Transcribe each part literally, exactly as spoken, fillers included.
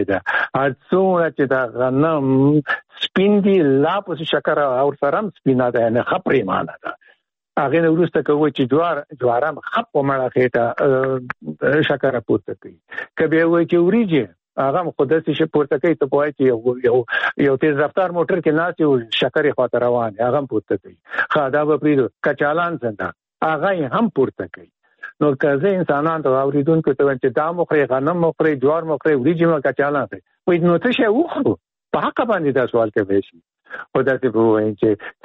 شوی ده څومره چې دا غنم سپین دي لا په شکر او سرم سپینه ده نه خپرې مانه ده هغه نو وروسته کوي چې جوار جوارم خپ مړه خېټه شکر پورته کوي کبه وای چې وریجه هغه خودسي شي پورته کوي ته وای چې یو یو تیز رفتار موټر کې ناس یو شکر خاطر روان هغه پورته کوي خادا به پریدو کچالان څنګه هغه هم پورته کوي نو کله انسانان ته اوریدونکو ته چې دا مخري غنم مخري جوار مخري وریجې مخ کچالان کوي وای نو ته شی وخورو په حق باندې دا سوال کوي شي او دا څه وایي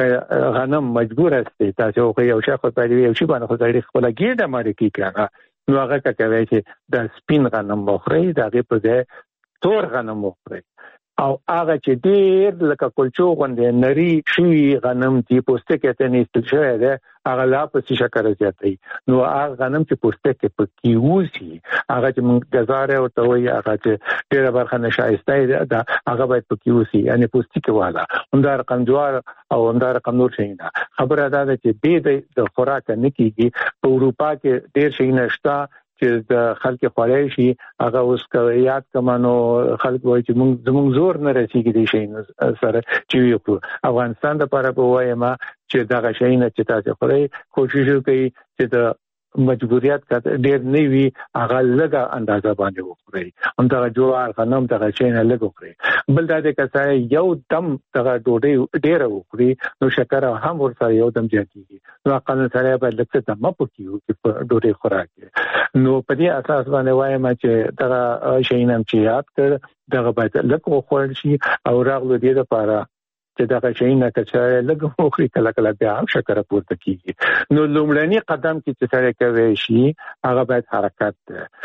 چې غنم مجبور است تاسو خو یو شخص په دې یو شی باندې خو ځای خپل ګیډه ماري کی کړه نو هغه کوي چې د سپین غنم مخري دا غي په ځای تور غنم مخري او هغه چې ډېر لکه کلچو غوندې نری شوی غنم چې پوستکي ته نيستل شوی دی هغه لا په شکر زیاتوي نو هغه غنم چې پوستکي په کیوسی هغه چې موږ گزاره او ته وایي هغه چې ډېر برخه نشایسته ده هغه باید په کیوسی یعنی پوستکي والا همدا رقم جوار او همدا رقم نور شي نه خبره ده چې دې د خوراک نه کیږي په اروپا کې ډېر شي نشتا چې د خلک خوړای شي هغه اوس کویات کمانو خلک وایي چې موږ زموږ زور نه رسیږي دي شي سره چې یو افغانستان د لپاره په وایم چې دا شي نه چې تاسو خوري کوشش وکړئ چې د مجبوریت کته ډیر نه وي هغه لږه اندازه باندې وخوري هم دا جوار غنم دا شي نه لږ وخوري بل دا د کسای یو دم دا ډوډۍ ډیر وخوري نو شکر هم ورسره یو دم زیاتیږي نو اقل سره به لکه دمه پکيو چې په ډوډۍ خوراک نو په دې اساس باندې وایم چې دا شي نه چې یاد کړ دا باید لږ وخورل شي او راغلو دې لپاره چې دا شي نه کچاره لږ وخوري کله کله بیا هم شکر پورته کیږي نو لومړنی قدم چې سره کوي شي هغه باید حرکت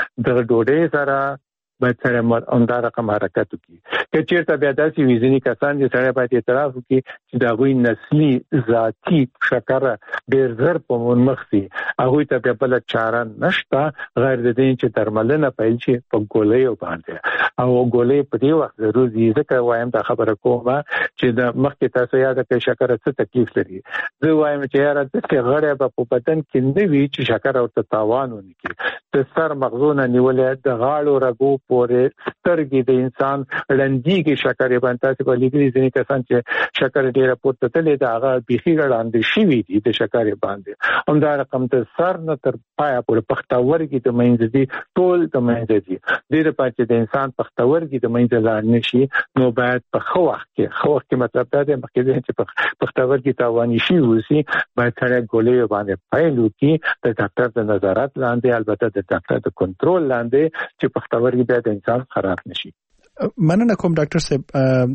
د ډوډۍ سره باید سره اوندا رقم حرکت وکړي چې چیرته بیا داسې ویزنی کسان چې سره باید اعتراف وکړي چې دا غوي نسلی ذاتی شکر ډیر زر په مخسي هغه ته بیا بل چاره نشته غیر د دې چې درملنه پیل شي په ګولې باندې او ګولې په دې وخت ضروري ځکه وایم دا خبره کومه چې د مخکې تاسو یاد کړئ شکر څه تکلیف لري زه وایم چې یاره د غړې په بدن کې نه وی چې شکر او تاوان ونکړي د سر مغزونه نیولې د غاړو رګو پورې سترګې د انسان لندېږي شکر باندې تاسو په لیدلې ځینې کسان چې شکر ډیره پورته تللی دا هغه بيخي ګړاندې شوی دي د شکر باندې هم دا رقم ته سر نه تر پایا پورې پختاورګي د منځ دي ټول د منځ دي د دې پاتې د انسان پختاورګي د منځ لاړ نشي نو باید په خو وخت کې خو وخت کې مطلب دا دی مخکې چې پختاورګي تاواني شي وسی باید سره ګولې باندې پایلو کې د ډاکټر د نظارت لاندې البته د ډاکټر د کنټرول لاندې چې پختاورګي د انسان خراب نشي. مننه کوم ډاکټر صاحب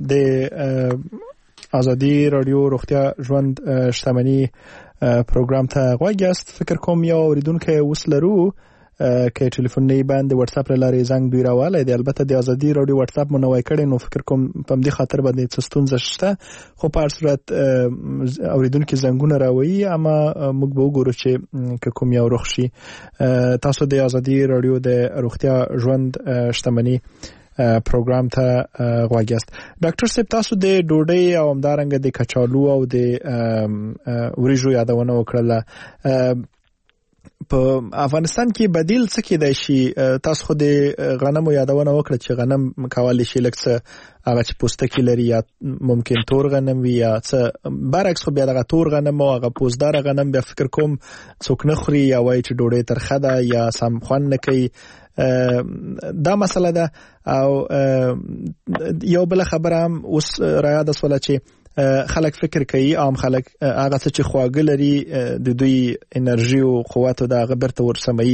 د ازادي رادیو روغتیا ژوند شتمنۍ پروګرام ته غوږ یاست. فکر کوم یو اوریدونکو وسلرو کې ټلیفوني باندې واتس اپ لارې زنګ دوی راواله دی. البته د ازادي رادیو واتس اپ منوي کړي نو فکر کوم په دې خاطر باندې څه ستونزه شته خو په هر صورت اوریدونکو زنګونه راوي اما موږ به وګورو چې کوم یو روغ شي. تاسو د ازادي رادیو د روغتیا ژوند شتمنۍ پروګرام ته غوږ یاست. ډاکټر صاحب تاسو د ډوډۍ او همدارنګه د کچالو او د وریجو یادونه وکړه. په افغانستان کې بدیل څه کېدای شي؟ تاسو خو د غنمو یادونه وکړه چې غنم کولای شي لکه هغه چې پوستکی لري یا ممکن تور غنم وي یا څه برعکس خو بیا دغه تور غنم او هغه پوزدار غنم بیا فکر کوم څوک نه خوري یا وایي چې ډوډۍ ترخه ده یا سم خوند نه کوي. دا مسله ده. او یو بل خبره هم اوس راياده سوله چې خلک فکر کوي عام خلک هغه چې خواږه لري د دوی انرژي او قوت او د غبرته ورسمي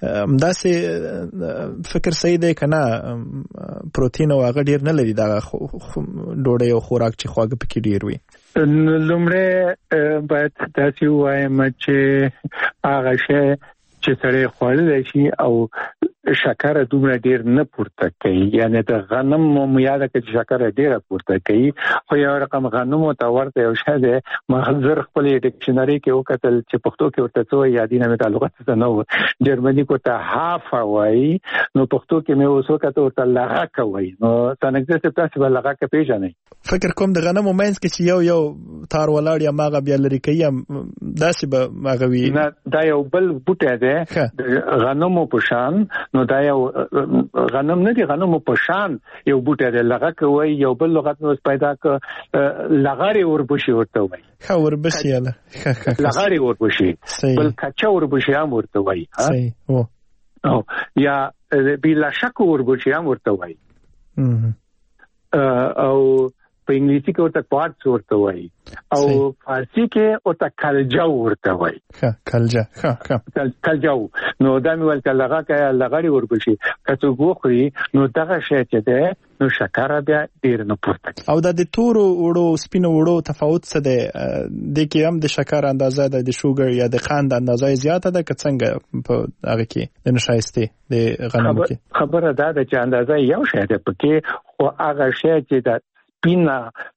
همداسې فکر صحیح دی کنه پروتین او هغه ډیر نه لري دا ډوډۍ او خوراک چې خواږه پکې ډیر وي. لومړی باید تاسو وایم چې هغه شی چې سره خوړل شي او شکر دومره ډیر نه پورته کوي یعنی د غنم مو یاد کړئ شکر ډیر پورته کوي خو یو رقم غنم ته ورته یو شی دی مخزر خپل ډکشنری کې وکتل چې پښتو کې ورته څه یادینه مې تعلقات څه نه و جرمني کو ته هاف وای نو پښتو کې مې اوس وکړه ورته لغه کوي نو څنګه چې تاسو به لغه کې پیژنئ. فکر کوم د غنمو مینس کې چې یو یو تار ولاړ یا ماغه بیا لري کوي داسې به ماغوي دا یو بل بوټی دی غنمو په شان نو دا یو غنم نه دی، غنم په شان یو بوټی دی، لغه کوي یو بل لغت نو پیدا ک لغاري وربشي ورته وای، ښه وربشي اله لغاري وربشي، بل کچا وربشي هم ورته وای، صحیح او او یا بلا شک وربشي هم ورته وای، او په انګلیسي کې ورته کوارټز ورته وای، او فارسی کې ورته کلجا ورته وای. ښه کلجا ښه ښه کلجا نو دا مې ول کله هغه لغړی وربشي کته ګوخري نو دغه شی چې ده نو شکر بیا ډیر نه پورته. او د تورو وړو سپینو وړو تفاوت څه دی؟ د کې هم د شکر اندازه د شوګر یا د قند اندازه زیاته ده که څنګه په هغه کې د نشایسته د غنمو کې؟ خبره دا ده چې اندازه یو شی ده پکې، خو هغه شی چې د سپینا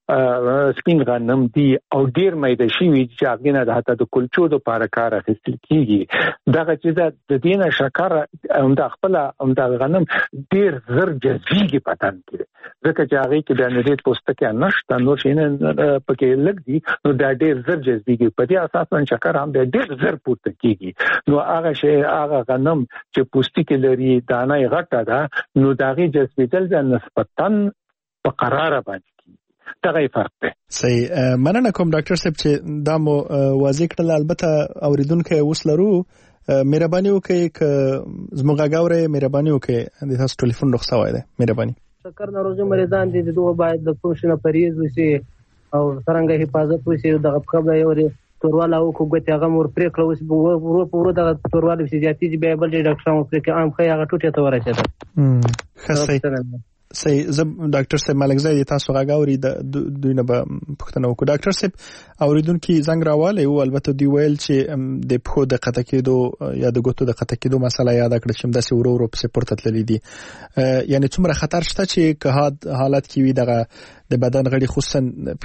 سپین غنم دی او ډیر مېده شي چې هغه نه د حتی د کلچو د لپاره کار اخیستل کیږي. دغه چې د دینه شکر هم د خپل هم د غنم ډیر زر جذبيږي پتن کې، ځکه چې هغه کې د نړۍ پوسټکه نشته نو شینه پکې لګ دي نو دا ډیر زر جذبيږي، په دې اساس باندې شکر هم ډیر زر پورته کیږي. نو هغه شی هغه غنم چې پوسټکه لري دانه غټه ده نو داغي جذبیدل د نسبتاً په قرار باندې دغه فرق دی. صحیح، مننه کوم ډاکټر صاحب چې دا مو واضح کړل. البته اوریدونکو اوس لرو، مهرباني وکړئ ک زموږ غاورې مهرباني وکړئ د تاسو ټلیفون رخصه وای ده، مهرباني. شکر ناروغي مریضان دي دوه باید د پوښتنه پریز وشي او څنګه حفاظت وشي، دغه خبره یو تورواله او کوګته هغه مور پرې کړو چې ورو ورو دغه تورواله چې زیاتې به بل ډاکټر مو پرې کې عام خي هغه ټوټه ته ورسېده. هم خاصه صحیح. زه ډاکټر صاحب ملکزای تاسو غاوري د دوی نه به پښتنه وکړو. ډاکټر صاحب اوریدونکو زنګ راواله او البته دی ویل چې د پخو د قطه کېدو یا د ګوتو د قطه کېدو مسله یاد کړم چې د سورو ورو په پورته تللی دي، یعنی څومره خطر شته چې که حالت کې وي دغه د بدن غړي خصوصا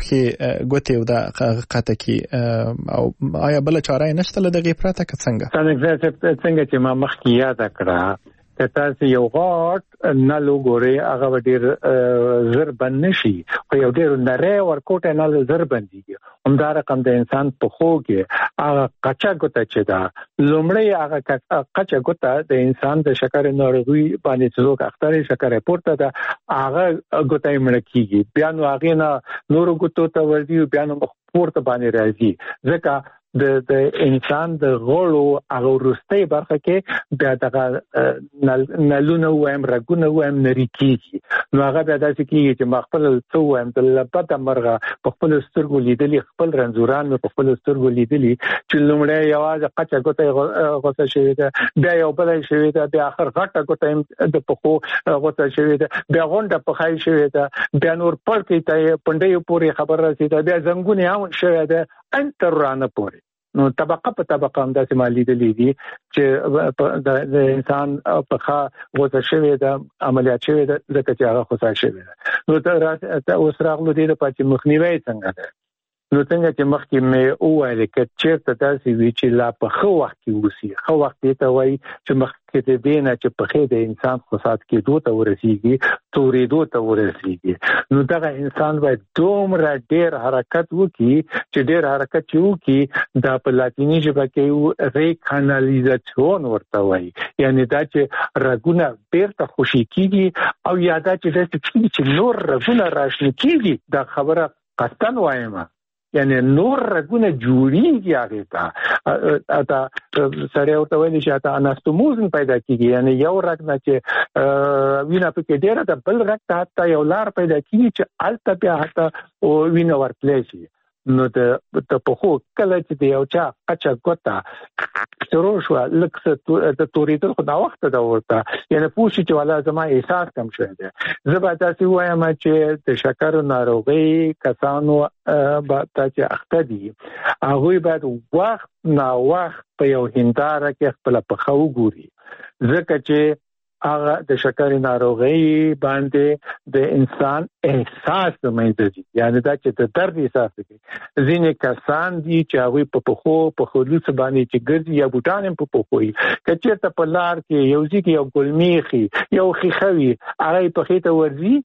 په ګوتې او د قطه کې، او آیا بل چاره نشته لدغه پراته که څنګه؟ څنګه څنګه چې ما مخکې یاد کړه تاسو یو غاټ نه لوګوري هغه ډیر زر بند نشي، خو یو ډیر نری ورکوټ نه زر بنديږي. همدا رقم د انسان په خو کې هغه کچا ګوته چې دا لومړی هغه کچا ګوته د انسان د شکر ناروغي باندې څوک اختر شکر پورته ده هغه ګوته یې مړ کیږي، بیا نو هغه نه نور ګوتو ته ورځي، بیا نو پورته باندې راځي، ځکه د د انسان د غړو هغه ورستۍ برخه کې بیا دغه نلونه وایم رګونه وایم نری کیږي. نو هغه بیا داسې کیږي چې ما خپل څو وایم د لپته مرغه په خپل سترګو لیدلې، خپل رنزوران په خپل سترګو لیدلې چې لومړی یوازې قچه ګوته غوسه شوی ده، بیا یو بل شوی ده، بیا اخر غټه ګوته د پخو غوسه شوی ده، بیا غونډه په خای شوی ده، بیا نور پړ کې ته پندې پورې خبر رسیده، بیا زنګونه هم شوی ده انتر رانه پورې. نو طبقه په طبقه هم داسې مالی دي چې د انسان په خا غوسه شوی ده، عملیات شوی ده، ځکه چې هغه خوشا شوی ده. نو ته اوس راغلو دې د پاتې مخنیوي څنګه ده؟ نو څنګه چې مخکې مې وویل چې چیرته تاسو وی چې لا په خو وخت کې وسی، خو وخت ته وای چې مخکې د دینه چې په خې د انسان خصات کې دوه ته ورسیږي، تورې دوه ته ورسیږي. نو دغه انسان باید دومره ډیر حرکت وکړي چې ډیر حرکت وکړي د په لاتینی ژبه کې ریکانالیزاسیون ورته وای، یعنی دا چې رګونه بیرته خوشی کیږي او یادا چې چې نور رګونه راشنه کیږي. دا خبره قطن وایم، یعنی نور رګونه جوړیږي هغه ته اته سره ورته وایي چې اته اناستوموزن پیدا کیږي، یعنی یو رګ نه چې وینا په ډیره د بل رګ ته حتی یو لار پیدا کیږي چې الته بیا حتی او وینا ورتلی شي. نو د په خو کله چې د یو چا اچا ګوتا شروع شو لکه د تورېدل خو دا وخت دا ورته، یعنی پوښتنه چې والا زما احساس کم شوی دی. زه به تاسو وایم چې د شکر ناروغي کسانو به تاسو اخته دي هغه باید وخت نا وخت په یو هنداره کې خپل په خو ګوري، ځکه چې هغه د شکر ناروغي باندې د انسان احساس د مېندځي، یعنی دا چې د درد احساس کوي. ځینې کسان دي چې هغه په پخو په خلوص باندې چې ګرځي یا بوټان په پخوي، کچېرته په لار کې یو ځکه یو ګلمیخي یو خيخوي هغه په خېته ورځي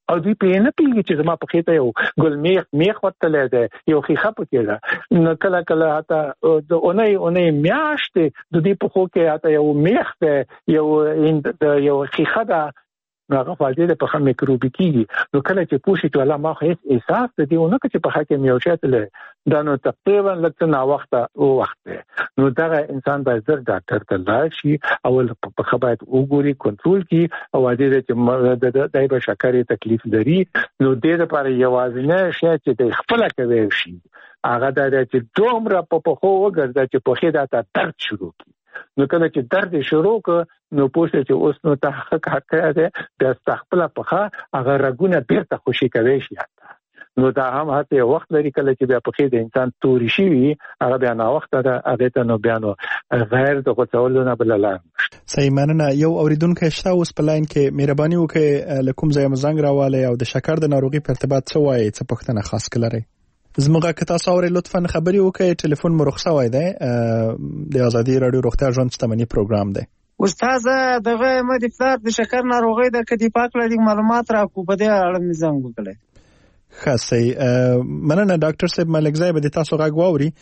او دوی په نه پیږي چې زما په خېته یو ګل میخ میخ وتلې ده یو خیخه پکې ده نو کله کله حتی د اونۍ اونۍ میاشتې د دې په خو کې حتی یو میخ ده یو یو خیخه ده هغه فاضله په خمه مکروبي کیږي نو کله چې پوښي ته الله ما خو هیڅ احساس دې ونه چې په حکم یو شاتله دا نو تقریبا لکه نا وخته او وخت نو دا انسان باید زر ډاکټر ته لاړ شي اول په خبرت وګوري کنټرول کی او دې چې د دایبه شکرې تکلیف لري نو دې لپاره یوازینه شی چې د خپل کوي شي هغه دا چې دومره په خو وګرځي چې په خېدا ته درد شروع کی نو کله چې درد شروع ک نو پوښتنه چې اوس نو تحقیق حق ده د استخپل په هغه رګونه بیرته خوشي کوي شي نو دا هم هته وخت لري کله چې بیا په کې د انسان توري شي هغه بیا نه وخت ده هغه ته نو بیا نو غیر د غوڅولونه بل لاله صحیح مننه یو اوریدونکو شته اوس په لاین کې مهرباني وکړئ لکم ځای مزنګ راواله او د شکر د ناروغي په ارتباط څه وایي څه پوښتنه خاص کړئ زموږه که تاسو اورئ لطفا خبري وکړئ ټلیفون مو رخصه وای دی د ازادي رادیو روغتیا ژوند شتمنۍ پروګرام دی استاد دغه مې د فلر د شکر ناروغي د کدي پاک لري معلومات راکو په دې اړه مې زنګ وکړل خاصه مننه ډاکټر صاحب ملک زای به تاسو غږ واوري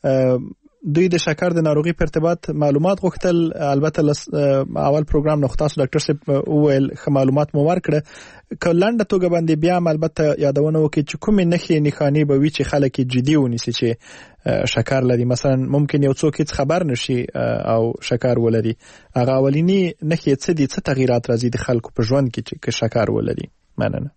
دوی د شکر د ناروغي په ارتباط معلومات غوښتل البته اول پروګرام نو تاسو ډاکټر صاحب وویل خه معلومات مو ورکړه کلنډه توګه باندې بیا البته یادونه وکړي چې کومې نښې نښانې به وي چې خلک جدي ونیسي چې شکر لري مثلا ممکن یو څوک هیڅ خبر نشي او شکر ولري هغه اولینی نښې څه دي څه تغیرات راځي د خلکو په ژوند کې چې شکر ولري مننه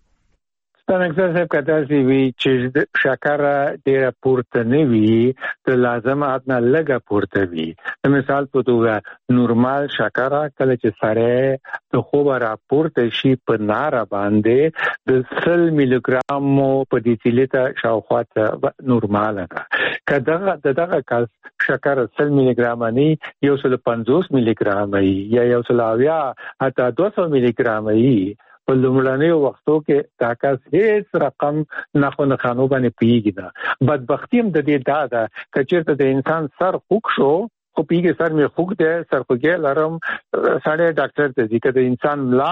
څنګه چې کداسي وی چې شکر ډیره پورته نه وي ته لازم اتنا لګه پورته وي مثال په توګه نورمال شکر کله چې سره د خوب را پورته شي په نار باندې د سل ملي ګرام په ډیسیلیټر شاوخوا نورمال ده کله دغه کس شکر سل ملي ګرام نه یو سل پنځوس ملي ګرام یا یو سل اویا حتی دوه سوه ملي ګرام په لومړنیو وختو کې تاکاس هیڅ رقم نخو نخانو باندې پیږي دا بدبختی هم د دې دا ده چې چیرته د انسان سر خوک شو خو پیږي سر می خوک ده سر خوګه لرم ساړه ډاکټر ته ځي کله انسان ملا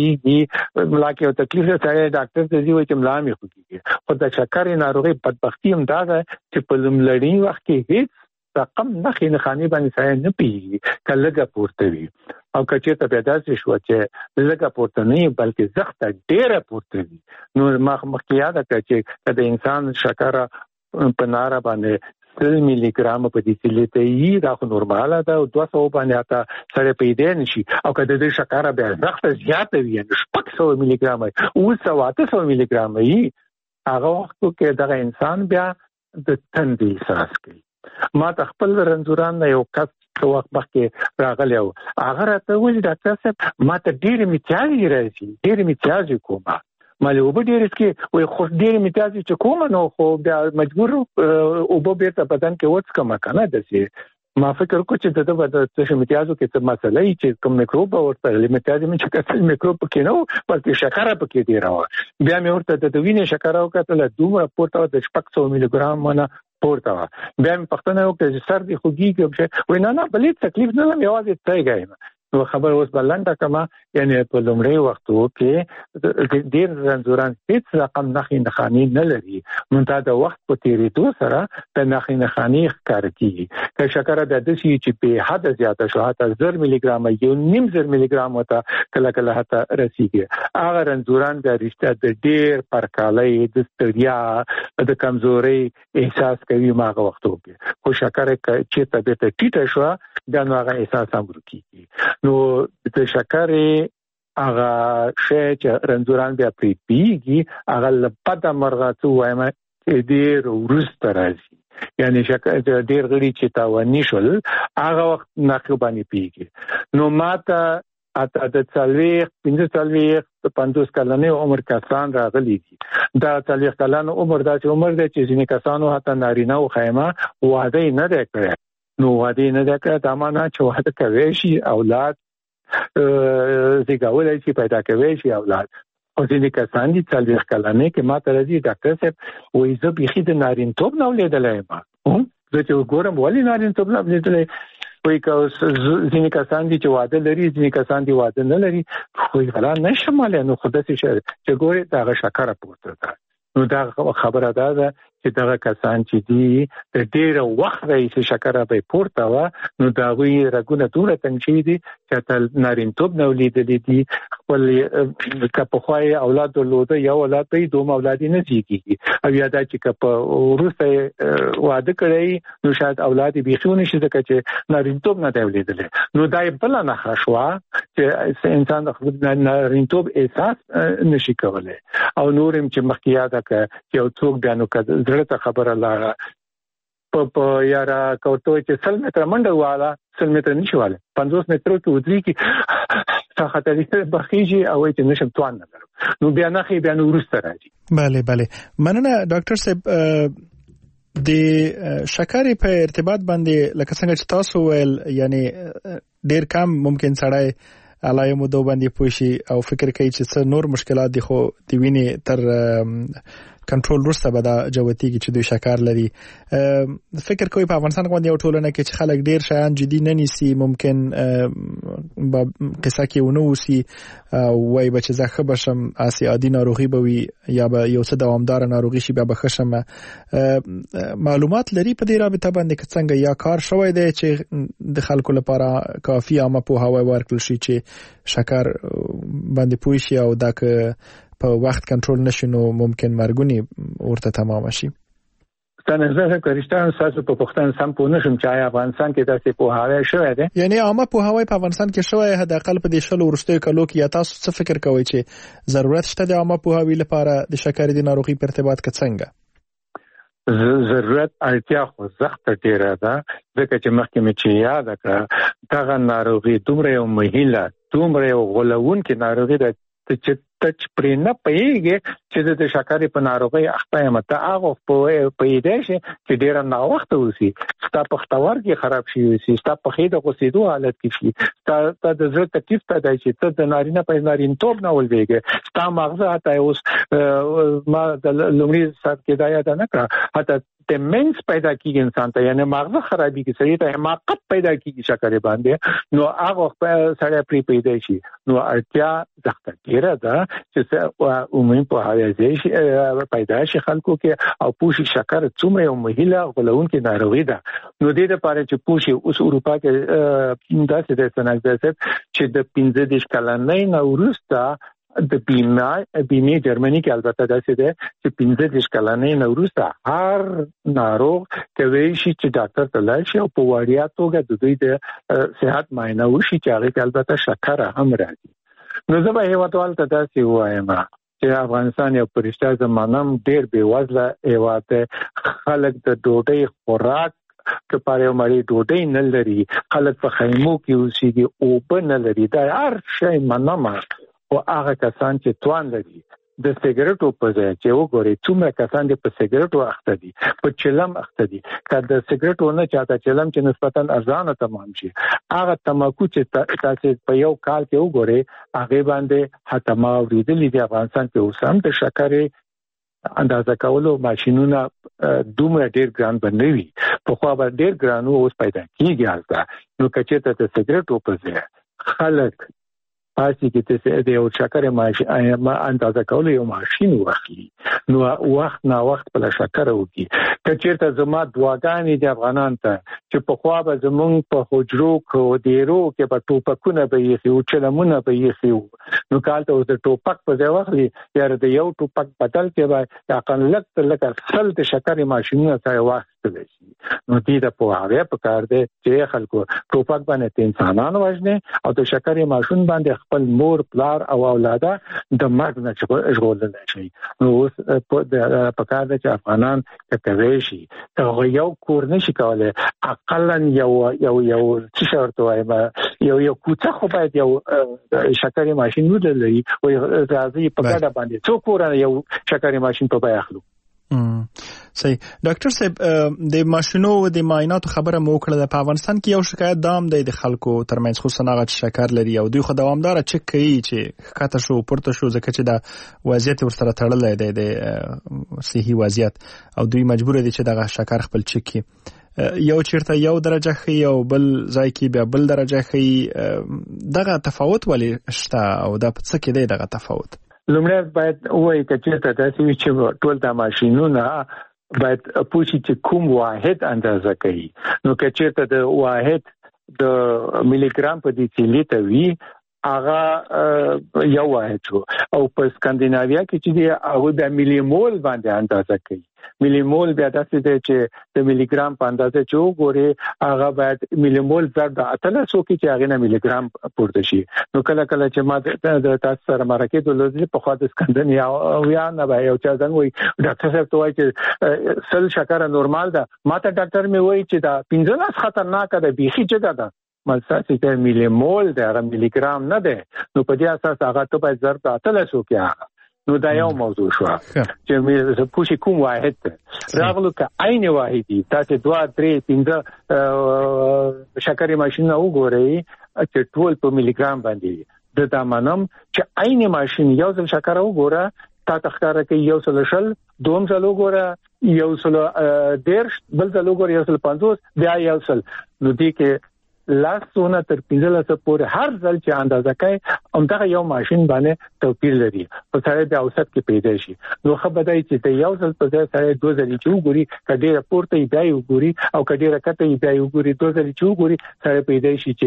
خوږي ملا کې تکلیف سره ډاکټر ته ځي چې ملا می خوږي خو د شکر ناروغي بدبختی هم دا ده چې په لومړنی وخت کې هیڅ رقم نخې نخانی باندې سره نه پیږي کله پورته وي او کچې ته پیدا شي چې لږه پورته نه بلکې زخته ډیره پورته وي نو مخ مخکې دا چې د انسان شکر په نار باندې سل ملي ګرام په ډیسیلیټر یې دا خو نورماله ده او دوه سوه باندې اته سره پیدا نشي او کله د شکر بیا زخته زیاته وي نو شپږ سوه ملي ګرام او سوه اته سوه ملي ګرام یې هغه وخت کې دا انسان بیا د تندې احساس کوي ما خپل رنځوران یو کس څو وخت مخکې راغلی او هغه راته وایي ډاکټر صاحب ما ته ډېرې میتیازې راځي ډېرې میتیازې کومه ما له اوبه ډېرې څښې وایي خو ډېرې میتیازې چې کومه نو خو بیا مجبور اوبه بیرته بدن کې وڅښم که نه داسې ما فکر وکړ چې د د څه میتیازو کې څه مسله یې چې کوم میکروب ورته میتیازې مې چې کتل میکروب پکې نه و بلکې شکر پکې ډېره وه بیا مې ورته د وینې شکر وکتله دومره پورته د شپږ سوه ملي ګرام نه پورته وه بیا مې پوښتنه وکړه چې سر دې خوږېږي وایي نه نه بلې تکلیف نه لرم یوازې تیږه یم نو خبر اوس به لنډه کړمه یعنې په لومړي وختو کې ډېر رنځوران هېڅ رقم نښې نښانې نه لري منتها د وخت په تېرېدو سره د نښې نښانې ښکاره کېږي که شکر بیا داسې وي چې بې حده زیاته شو حتی زر ملي ګرامه یو نیم زر ملي ګرام ته کله کله حتی رسېږي هغه رنځوران بیا رښتیا د ډېر پرکالۍ د ستړیا د کمزورۍ احساس کوي هغه وختو کې خو شکر چېرته بېرته ټیټه شوه بیا نو هغه احساس هم ورکېږي نو د شکرې هغه شی چې رنځوران بیا پرې پیږي هغه له بده مرغه څه ووایم چې ډېر وروسته راځي یعنې شکر ډېر غړي چې تاواني شول هغه وخت نښې باندې پیږي نو ما ته اته د څلوېښت پنځه څلوېښت پنځوس کلنې عمر کسان راغلي دي دا څلوېښت کلن عمر داسې عمر دی چې ځینې کسانو حتی نارینه و خیمه واده یې نه دی کړی نو واده یې نه دی کړی دا معنا چې واده کوی شي اولاد زیږولی شي پیدا کوی شي اولاد خو ځینې کسان دي څلوېښت کلنې کې ما ته راځي ډاکټر صاحب وایي زه بیخي د نارینتوب نه ولیدلی یم زه چې ګورم ولې نارینتوب نه ولیدلی وای که ځینې کسان دي چې واده لري ځینې کسان دي واده نه لري خو غلا نشماله نو خدای شي چې ګوري دا شکر پورته ده نو دا خبره ده چې دا کسان چې دي د ډېر وخت راځي شکر به پورته و نو دا وی رګونه دوره تنګ دي چې تل نارینتوب نو لیدلې دي خپل کپه خوای اولاد درلوده یا اولاد په دوه اولاد نه کیږي او یا دا چې کپه ورسته واده کړی نو شاید اولاد به خونه شي ځکه چې نارینتوب نه دی لیدل نو دا بل نه خشوا چې انسان د خپل نارینتوب احساس نشي کولای او نورم چې مخکیا دا چې یو څوک دانو کړه ته خبره لا په په یارا کوته چې سل متر منډه واله سل متر نشواله پنځوس متر ته ودري کی څه خطرې بخیږي او چې نشم توان نه نو بیا نه خي بیا نو ورسته راځي bale bale مننه ډاکټر صاحب د شکرې په ارتباط باندې لکه څنګه چې تاسو ویل یعنی ډیر کم ممکن سړی علایمو دو باندې پوښي او فکر کوي چې څه نور مشکلات دي خو د وینې تر کنټرول وروسته به دا جوتیږي چې دوی شکر لري فکر کوي په افغانستان باندې یو ټولنه کې چې خلک ډیر شیان جدي نه نیسي ممکن به قصه کې ونه وسی وای به چې زه ښه بشم اسی عادي ناروغي به وي یا به یو څه دوامدار ناروغي شي بیا به ښه شم معلومات لري په دې رابطه باندې چې څنګه یا کار شوی دی چې د خلکو لپاره کافي عامه پوهاوی ورکړل شي چې شکر باندې پوه شي او دا که په وخت کنټرول نشي نو ممکن مرګونی ورته تمام شي. څنګه زه کریستان تاسو په پښتون سم په نشم چې افغانستان کې تاسو په هاوی شوی دی یعنی عامه په هاوی په افغانستان کې شوی هدا اقل په دې شلو ورستوي کلو کې یا تاسو څه فکر کوئ چې ضرورت شته د عامه په هاوی لپاره د شکر د ناروغي په ارتباط کې څنګه ضرورت اړتیا خو زخت ډیره ده ځکه چې مخکې مې چې یاد کړه دا ناروغي دومره یو مهیله دومره یو غولون کې ناروغي ده چې تچ پرې نه پېږي چې د شکرې په ناروغي اخته مته هغه په پیدا شي چې ډیر نه وخت وسی ستا په ختور کې خراب شي وسی ستا په خېده غوسېدو حالت کې شي ستا د زړه تکلیف ته دی چې ته د نارینه په نارینتوب نه ولويږي ستا مغزه ته اوس ما د لومړي سات کې دا یاد نه کړه حتی دمنس پیدا کیږي انسان ته یعنی مغزه خرابي کې سړی ته حماقت پیدا کیږي شکرې باندې نو هغه سړی پری پیدا شي نو اړتیا ځخته کېره ده چې عمومي په حیاتي پیدا شي خلکو کې او پوښي شکر څومره یو مهیله غلون کې ناروغي ده نو دې لپاره چې پوښي اوس اروپا کې داسې د سنګ چې د پنځه دیش کلنۍ نوروستا د بیمه بیمه جرمني کې البته داسې ده چې پنځه دیش کلنۍ نوروستا هر ناروغ کوي چې ډاکټر ته لاړ شي او په وړیا توګه د دوی د صحت معاینه وشي چې هغه البته شکر هم راځي نو زه به هیوادوال ته داسې وایم چې افغانستان یو پرشته زمانم ډېر بې وزله هیواد خلک د ډوډۍ خوراک که پاره مړی ډوډۍ نه لري خلک په خیمو کې اوسېږي او په نه لري دا هر شی منما او هغه کسان چې توان لري د سیګریټو په ځای چې وګوري څومره کسان دي په سیګریټو اخته دي په چلم اخته دي کله د سیګریټو نه چاته چلم چې نسبتاً ارزانه تمام شي هغه تماکو چې تاسو په یو کال کې وګوري هغه باندې حتما ورېدلې د افغانستان کې اوسم د شکرې اندازه کولو ماشينونه دومره ډېر ګران بنوي په خو به ډېر ګرانو اوس پیدا کیږي حالته نو کچته د سیګریټو په ځای خلک پاسې کې ته د یو شکر ماشین اندازه کول یو ماشین واخلي نو وخت نا وخت په شکر وږي کچېرته زما دواګانې د افغانان ته چې په خوا به زمونږ په حجرو کو دیرو کې په ټوپکونه به یې او چلمونه به یې نو کالته اوس د ټوپک په ځای واخلي یا د یو ټوپک بدل کې به اقل لک لکه خل د شکر ماشینونه ځای واخلي شي نو دې د په هغه په کار دی چې خلکو ټوپک باندې انسانان وژني او د شکر ماشین باندې خپل مور پلار او اولاده د مرګ نه ژغورل شي نو په کار دی چې افغانان کوي شي ته یو کور نشي کولای اقلا یو یو یو څه شرط وایم یو یو کوڅه خو باید یو شکر ماشین ولري او راځي په کډه باندې څو کور یو شکر ماشین په بیا اخلو صحیح ډاکټر صاحب د ماشینو او د معایناتو خبره مو کړله په افغانستان کې یو شکایت دام دی د خلکو ترمنځ خصوصا هغه شکر لري او دوی خو دوامدار چک کوي چې کاته شو پورته شو ځکه چې دا وضعیت ورسره تړلې دی د صحي وضعیت او دوی مجبور دي چې دغه شکر خپل چک کړي یو چیرته یو درجه خي او بل ځای کې بیا بل درجه خي دغه تفاوت ولې شته او دا څه کې دی دغه تفاوت؟ لومړی باید وایي چې تاسو چې ټول د ماشينونو باید پوښتنه چې کوم واحد اندازه کوي. نو که چیرته د واحد د ملي ګرام په دې کې ته وی هغه یو واحد شو او په سکندیناویا کې چې دی هغه د ملي مول باندې اندازه کوي. ملي مول بیا داسې دی چې د ملي ګرام په اندازه چې وګوري هغه باید ملي مول ضرب د اتلسو کې چې هغه نه ملي ګرام پورته شي. نو کله کله چې ما د تاسو سره مرکه د لوزي په خاطر سکندیناویا او یا نه به یو څنګه وي ډاکټر صاحب ته وایي چې سل شکر نورمال ده. ما ته ډاکټر مې وایي چې دا پنځه خطرناک ده بيخي جګه ده. ملساسي ته ملي مول ده هغه ملي ګرام نه ده. نو په دې اساس هغه ته باید ضرب د اتلسو کې. نو دا یو موضوع شو چې موږ پوښي کوم واحد راغلو که عین واحدی تاسو دوه درې پنځه شکرې ماشين وګورئ چې ټول په ملي ګرام باندې د دامنم چې عین ماشين یو ځل شکر وګوره تا تخکاره کې یو ځل شل دوم ځل وګوره یو ځل ډیر بل ځل وګوره یو ځل پنځوس بیا یو ځل. نو دې کې لاسونه تر پنځلسه پورې هر ځل چې اندازه کوي همدغه یو ماشين باندې توپیر لري په سره د اوسط کې پیدا شي. نو خبردای چې د یو ځل په ځای سره دوه ځلې چې وګوري کډې راپورته یې دی وګوري او کډې راکته یې دی وګوري دوه ځلې چې وګوري سره پیدا شي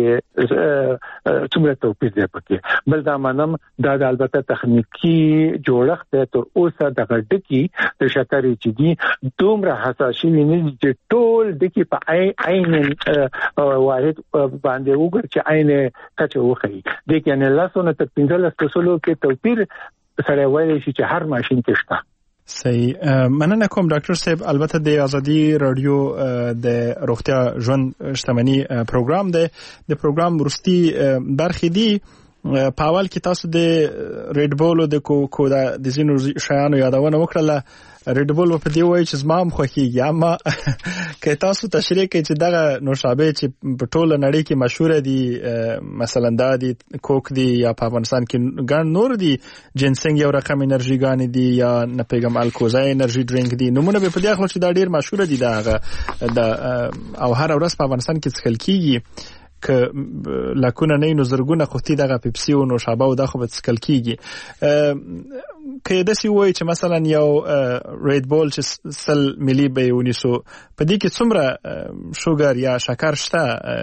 چې څومره توپیر دی پکې. بل دا منم دا د البته تخنیکی جوړښت تر اوسه د غډکی د شکرې چې دي دومره حساسي نه چې ټول دکی په عین واحد باندې وګور چې عینه کچه وخی د کې نه لاسونه تر پنځلس کسلو کې توپیر سره وایي چې هر ماشين کې شته. صحیح مننه کوم ډاکټر صاحب. البته د ازادي رادیو د روغتیا ژوند شتمنۍ پروګرام دی د پروګرام ورستي برخې دي. په اول کې تاسو د ریډ بول او د کوکا د زینو شیانو یادونه وکړه. ریډ بول په دی وایي چې زما هم خوښیږي اما که تاسو تشریح کوي چې دغه نوشابه چې په ټوله نړۍ کې مشهور دي مثلا دا دي کوک دي یا په افغانستان کې ګڼ نور دي جنسنګ یو رقم انرژي ګانې دي یا نه پیغام الکوزا انرژي ډرینک دي نمونه به په دې اخلو چې دا ډیر مشهور دي دا او هر ورځ په افغانستان کې څښل کیږي که لکونه نه نو زرګونه خوتي دغه پیپسي او نوشابه او دغه به څکل کیږي. که داسې وایي چې مثلا یو ریډ بول چې سل ملي به ونیسو په دې کې څومره شوګر یا شکر شته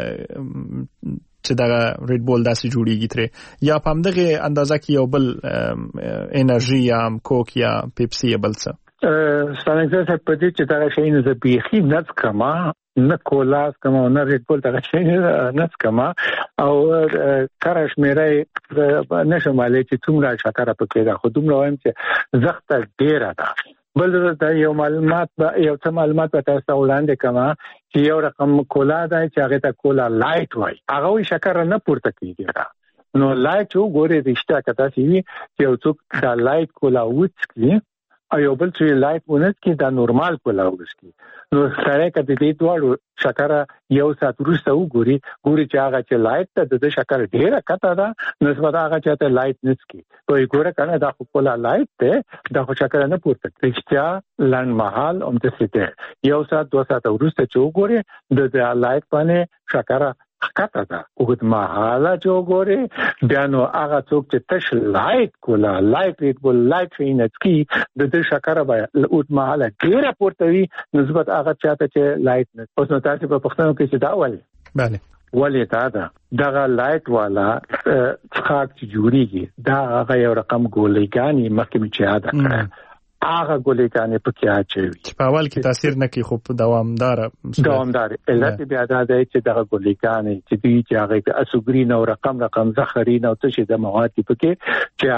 چې دغه ریډ بول داسې جوړیږي ترې یا په همدغه اندازه کې یو بل انرژي یا کوک یا پیپسي یا بل څه؟ ستانګزه په دې چې دا شي نه بيخي نڅ کما نه کولاس کما نه ریډ بول دا شي نه کما او کارش مېره نشماله چې څومره شکر پکې دا خو دومره وایم چې زخته ډیره ده. بل دا یو معلومات یو څه معلومات په تاسو وړاندې کما چې یو رقم کولا ده چې هغه ته کولا لایټ وای هغه وی شکر نه پورته کیږي. نو لایټ وګوره رښتیا کته سی چې یو څوک دا لایټ کولا وڅکي او یو بل چې لایټ ونس کې دا نورمال کولا وڅکي. نو سره کته دې دوړو شکر یو سات ورسته وګوري ګوري چې هغه چې لایټ ته د شکر ډیره کته ده نسبت هغه چې ته لایټ نسکی په ګوره کنه دا خو کولا لایټ ته دا خو شکر نه پورته کېږي لاند محل هم د سته یو سات دوه سات ورسته چې وګوري د لایټ باندې شکر کته ده وګت محاله چې وګوري بیا نو هغه څوک چې تش لایټ کولا لایټ ریډ بول لایټ فینټسکی د دې شکر به اوت محاله ډیره پورته وي نسبت هغه چاته چې لایټ نه. اوس نو تاسو په پښتنو کې چې دا ولې bale ولې دا ده دغه لایټ والا څخه چې جوړیږي دا هغه یو رقم ګولېګانی مخکې چې یاد کړه هغه ګولېګانی په کې اچوي چې په اول کې تاثیر نه کوي خو په دوامدار دوامدار علت بیا دا دی چې دغه ګولېګانی چې دوی چې هغه اسوګرین او رقم رقم زخرین او څه د مواد په کې چې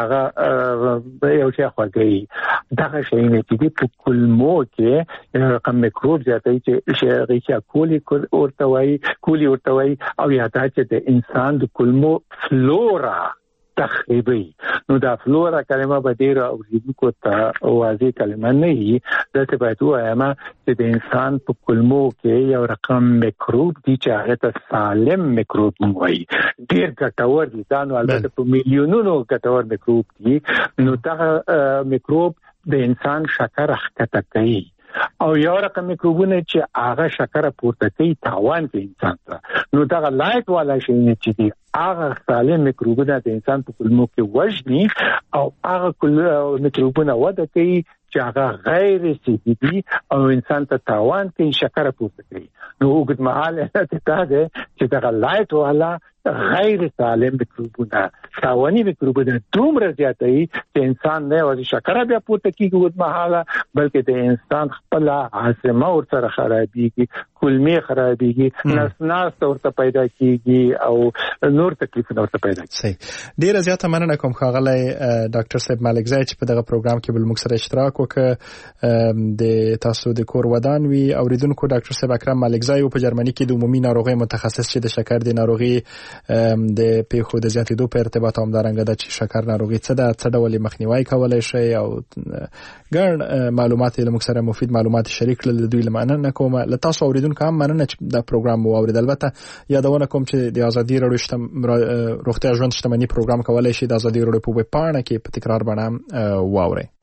هغه یو څه خوږي دغه شی نه چې په کولمو کې رقم میکروب زیاتې چې شی چې کولی ورته وایي کولی ورته وایي او یا دا چې د انسان د کولمو فلورا تخریبي. نو دا فلورا کلمه به ډیره اوریدونکو ته واضح کلمه نه وي دا باید وایم چې د انسان په کولمو کې یو رقم میکروب دي چې هغه ته سالم میکروب وایي ډیر ګټور دي دا نو البته په میلیونونو ګټور میکروب دي. نو دا میکروب د انسان شکر حقته کوي او یو رقم میکروبونه چې هغه شکر پورته کوي تاوان کوي انسان ته. نو دا لایټ والا شي چې دی هغه سالم میکروبونه د انسان په کولمو کې وژني او هغه کول میکروبونه وده کوي چې هغه غیر صحي دي او انسان ته تاوان کوي، شکر پورته کوي. نو وګت مهال ته ده چې دا لایټ والا غیر سالم میکروبونه تاواني میکروبونه دومره زیاتوي چې انسان نه وځي شکر بیا پورته کیږي وګت مهال، بلکې د انسان خپل عاصمه ورسره خرابيږي، کولمې خرابيږي، نسناس ورته پیدا کیږي او نور تکلیفونه ورته پیدا کیږي. صحیح. ډیره زیاته مننه کوم ښاغلی ډاکټر صاحب ملکزی چې په دغه پروګرام کې بل موږ سره اشتراک وکړ. د تاسو د کور ودان وی اوریدونکو ډاکټر صاحب اکرم ملکزی په جرمني کې د عمومي ناروغي متخصص چې د شکر د ناروغي د پیښو د زیاتېدو په ارتباط هم دارنګه د چې شکر ناروغي څه ده، څه ډول مخنیوي کولای شي او ګڼ معلومات له موږ سره مفید معلومات شریک کړل. دوی لمننه کوم له تاسو اوریدونکو هم مننه چې د پروګرام مو اوریدل. البته یادونه کوم چې د ازادي راډیو شتم روغتیا ژوند شتمنۍ پروګرام کولای شي د ازادي راډیو په ویب پاڼه کې په تکرار باندې واوري.